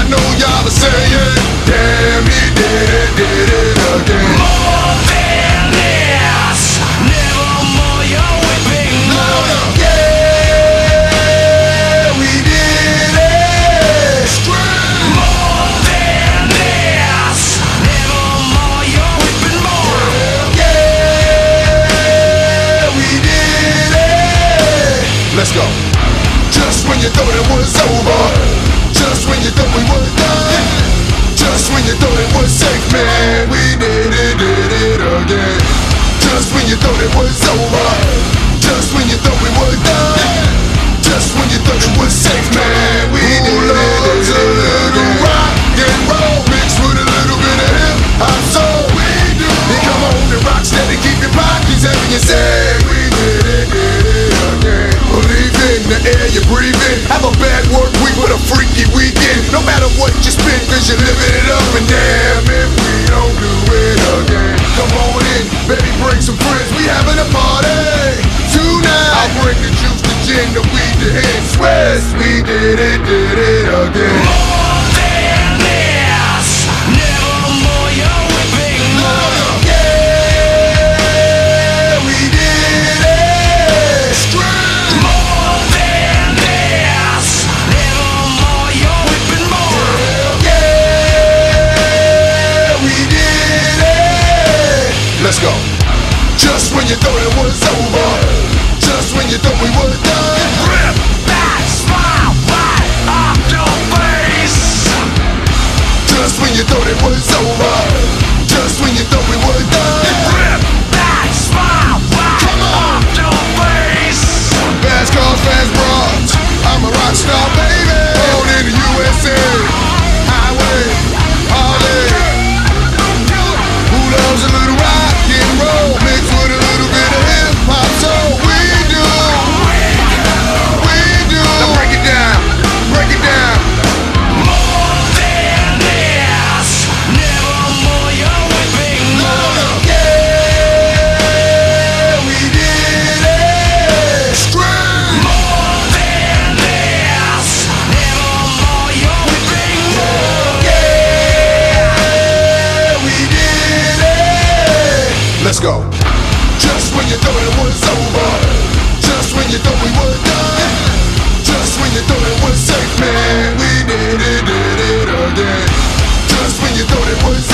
know y'all are saying, damn, he did it again. More than this, never more you're whipping more. Yeah, we did it. More than this, never more you're whipping more. Yeah, we did it. Let's go. Just when you thought it was over, just when you thought we were done, just when you thought it was safe, man, we did it again. Just when you thought it was over, just when you thought we were done, just when you thought it was safe, man, we did it again. Rock and roll mixed with a little bit of hip hop soul. We do. Then come on and rock steady, keep your pockets heavy and say, we did it again. Believe in the air you're breathing. Have a bad work week with a freaky weekend. No matter what you spend, cause you're living it up. And damn if we don't do it again. Come on in, baby, bring some friends. We having a party tonight. I'll bring the juice, the gin, the weed, the hen. Swears we did it again. More than this, never more you're whipping more. Yeah, we did it. More than this, never more you're whipping more. Yeah, we did it. Let's go. Just when you thought it was over, just when you thought we were done, Rip that smile right off your face. just when you thought it was over, just when you thought we were done. Rip that smile right off your face. Fast cars, fast broads, I'm a rock star, baby. Born in the USA, highway, Harley. Who loves a little rock and roll mixed with a little bit of hip hop? So we do. Now break it down, break it down. More than this, never more you're whipping more. Yeah, we did it. More than this, never more you're whipping more. Yeah, we did it. Let's go. Just when you thought it was over, just when you thought we were done, just when you thought it was safe, man, we did it again. Just when you thought it was